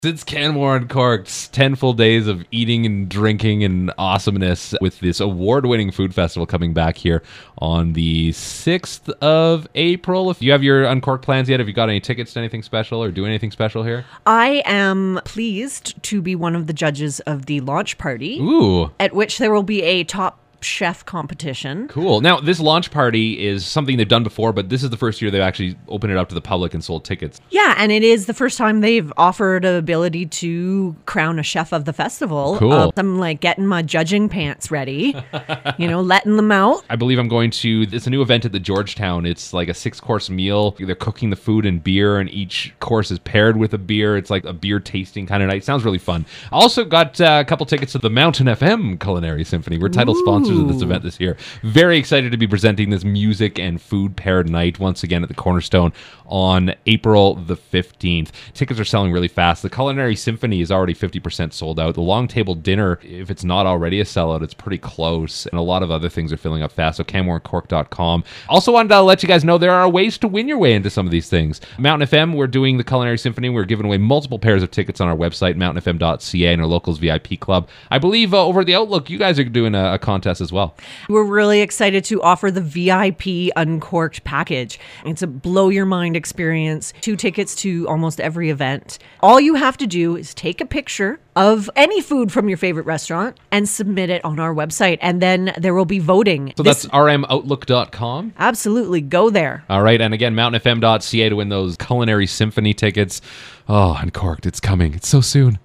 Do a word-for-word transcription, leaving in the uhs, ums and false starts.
Since Canmore Uncorked, ten full days of eating and drinking and awesomeness with this award-winning food festival coming back here on the sixth of April. If you have your Uncorked plans yet, have you got any tickets to anything special or do anything special here? I am pleased to be one of the judges of the launch party. Ooh. At which there will be a top chef competition. Cool. Now, this launch party is something they've done before, but this is the first year they've actually opened it up to the public and sold tickets. Yeah, and it is the first time they've offered an ability to crown a chef of the festival. Cool. Uh, I'm like getting my judging pants ready, you know, letting them out. I believe I'm going to, it's a new event at the Georgetown. It's like a six-course meal. They're cooking the food and beer, and each course is paired with a beer. It's like a beer tasting kind of night. Sounds really fun. I also got uh, a couple tickets to the Mountain F M Culinary Symphony. We're title Ooh. sponsors of this event this year. Very excited to be presenting this music and food paired night once again at the Cornerstone on April the fifteenth. Tickets are selling really fast. The Culinary Symphony is already fifty percent sold out. The Long Table Dinner, if it's not already a sellout, it's pretty close. And a lot of other things are filling up fast. So canmore and cork dot com. Also wanted to let you guys know there are ways to win your way into some of these things. Mountain F M, we're doing the Culinary Symphony. We're giving away multiple pairs of tickets on our website, mountain f m dot c a, and our locals V I P club. I believe uh, over at the Outlook, you guys are doing a, a contest as well. We're really excited to offer the V I P Uncorked package. It's a blow your mind experience. Two tickets to almost every event. All you have to do is take a picture of any food from your favorite restaurant and submit it on our website. And then there will be voting. So This- that's r m outlook dot com. Absolutely. Go there. All right. And again, mountain f m dot c a to win those Culinary Symphony tickets. Oh, Uncorked, it's coming. It's so soon.